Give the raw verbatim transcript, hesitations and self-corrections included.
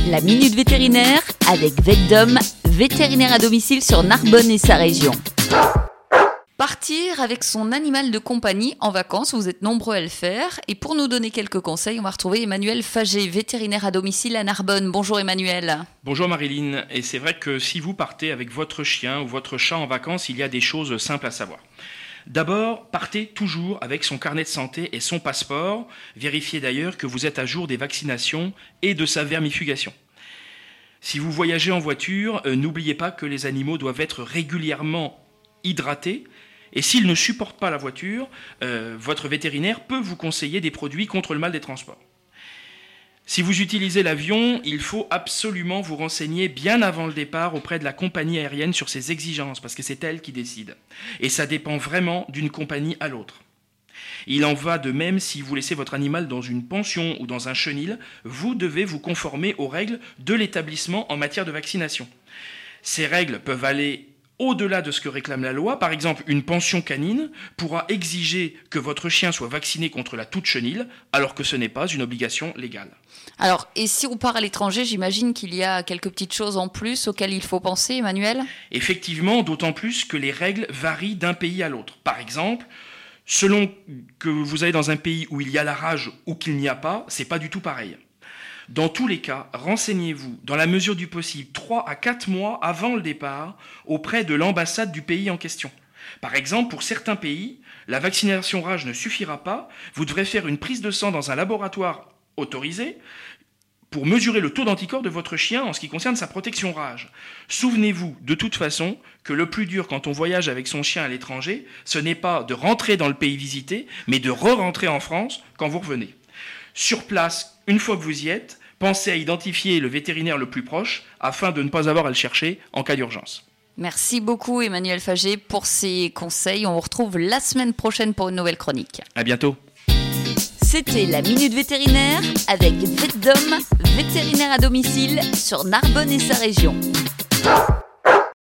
La Minute Vétérinaire avec VetDom, vétérinaire à domicile sur Narbonne et sa région. Partir avec son animal de compagnie en vacances, vous êtes nombreux à le faire. Et pour nous donner quelques conseils, on va retrouver Emmanuel Fagé, vétérinaire à domicile à Narbonne. Bonjour Emmanuel. Bonjour Marilyn. Et c'est vrai que si vous partez avec votre chien ou votre chat en vacances, il y a des choses simples à savoir. D'abord, partez toujours avec son carnet de santé et son passeport. Vérifiez d'ailleurs que vous êtes à jour des vaccinations et de sa vermifugation. Si vous voyagez en voiture, euh, n'oubliez pas que les animaux doivent être régulièrement hydratés. Et s'ils ne supportent pas la voiture, euh, votre vétérinaire peut vous conseiller des produits contre le mal des transports. Si vous utilisez l'avion, il faut absolument vous renseigner bien avant le départ auprès de la compagnie aérienne sur ses exigences, parce que c'est elle qui décide. Et ça dépend vraiment d'une compagnie à l'autre. Il en va de même si vous laissez votre animal dans une pension ou dans un chenil, vous devez vous conformer aux règles de l'établissement en matière de vaccination. Ces règles peuvent aller au-delà de ce que réclame la loi. Par exemple, une pension canine pourra exiger que votre chien soit vacciné contre la toux de chenil, alors que ce n'est pas une obligation légale. Alors, et si on part à l'étranger, j'imagine qu'il y a quelques petites choses en plus auxquelles il faut penser, Emmanuel ? Effectivement, d'autant plus que les règles varient d'un pays à l'autre. Par exemple, selon que vous allez dans un pays où il y a la rage ou qu'il n'y a pas, c'est pas du tout pareil. Dans tous les cas, renseignez-vous, dans la mesure du possible, trois à quatre mois avant le départ, auprès de l'ambassade du pays en question. Par exemple, pour certains pays, la vaccination rage ne suffira pas. Vous devrez faire une prise de sang dans un laboratoire autorisé pour mesurer le taux d'anticorps de votre chien en ce qui concerne sa protection rage. Souvenez-vous, de toute façon, que le plus dur quand on voyage avec son chien à l'étranger, ce n'est pas de rentrer dans le pays visité, mais de re-rentrer en France quand vous revenez. Sur place, une fois que vous y êtes, pensez à identifier le vétérinaire le plus proche afin de ne pas avoir à le chercher en cas d'urgence. Merci beaucoup Emmanuel Fagé pour ces conseils. On vous retrouve la semaine prochaine pour une nouvelle chronique. À bientôt. C'était la Minute Vétérinaire avec VetDom, vétérinaire à domicile sur Narbonne et sa région.